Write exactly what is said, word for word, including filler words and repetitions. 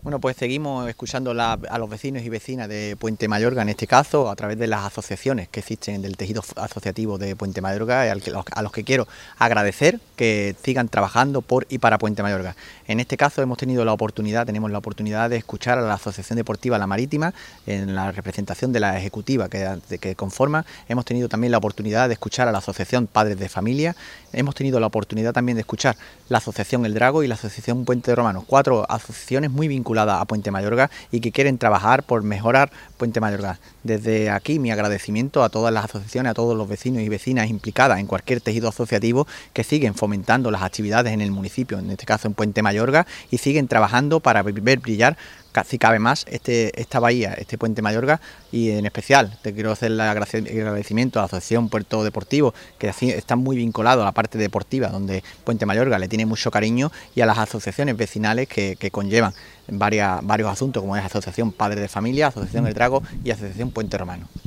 Bueno, pues seguimos escuchando la, a los vecinos y vecinas de Puente Mayorga, en este caso, a través de las asociaciones que existen del tejido asociativo de Puente Mayorga, a los, a los que quiero agradecer que sigan trabajando por y para Puente Mayorga. En este caso hemos tenido la oportunidad, tenemos la oportunidad de escuchar a la Asociación Deportiva La Marítima, en la representación de la ejecutiva que, que conforma. Hemos tenido también la oportunidad de escuchar a la Asociación Padres de Familia. Hemos tenido la oportunidad también de escuchar la Asociación El Drago y la Asociación Puente de Romanos, cuatro asociaciones muy vinculadas a Puente Mayorga y que quieren trabajar por mejorar Puente Mayorga. Desde aquí mi agradecimiento a todas las asociaciones, a todos los vecinos y vecinas implicadas en cualquier tejido asociativo que siguen fomentando las actividades en el municipio, en este caso en Puente Mayorga, y siguen trabajando para ver brillar, si cabe más, este, esta bahía, este Puente Mayorga. Y en especial te quiero hacer el agradecimiento a la Asociación Puerto Deportivo, que así están muy vinculados a la parte deportiva, donde Puente Mayorga le tiene mucho cariño, y a las asociaciones vecinales que, que conllevan varias, varios asuntos, como es Asociación Padres de Familia, Asociación El Drago y Asociación Puente Romano.